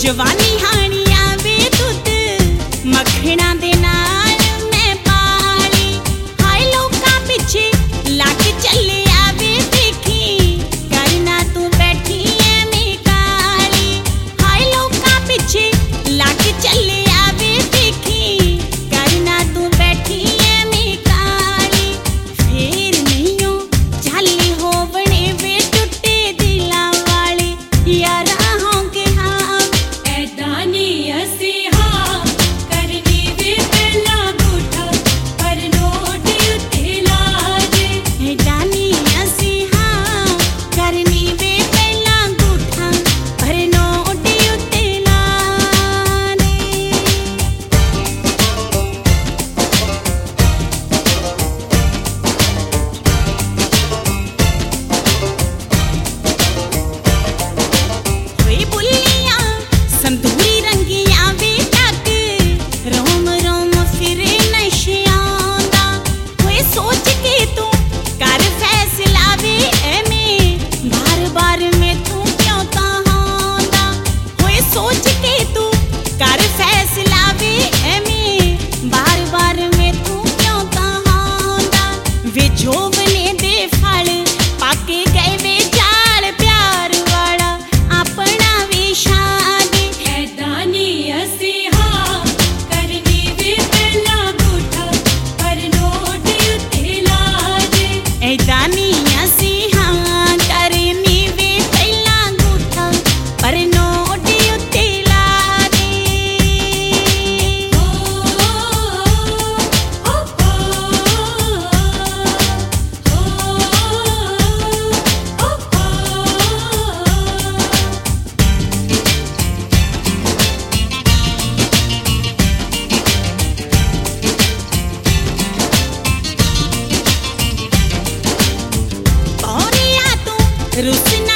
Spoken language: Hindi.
जवानी हानी आवे दुध मखना दे नाल मैं पाली हाय लोकां पिछे लग चले आवे देखी करना तू बैठी ऐवें काली हाय लोकां पिछे लग चले आवे देखी करना तू बैठी ऐवें काली फेर नहीं झाली होवणे वे टुटे दिलां वाले यारा होंगे हाँ ऐदा नहीं असी हाँ करनी वे पहला गुठा पर नोट उत्ते ला दे ऐदा नहीं असी हाँ करनी वे पहला गुठा पर नोट उत्ते ला दे वे बुल्लियां संदूरी रंगियां वे तक रोम रोम फिरे नशियां दा वे सोच के तू कर फैसला वे ऐवें बार बार मैं तू क्यों तहांदा वे सोच के तू कर फैसला वे ऐवें बार बार मैं तू क्यों तहांदा वे जोवने दे फल पाके गए वे जाल प्यार वाला अपना वे शादी ऐदा नहीं असी हाँ करनी वे पहला गुठा पर नोट उत्ते ला दे ऐदा नहीं असी हाँ करनी वे पहला गुठा पर नोट उत्ते ला दे रुसना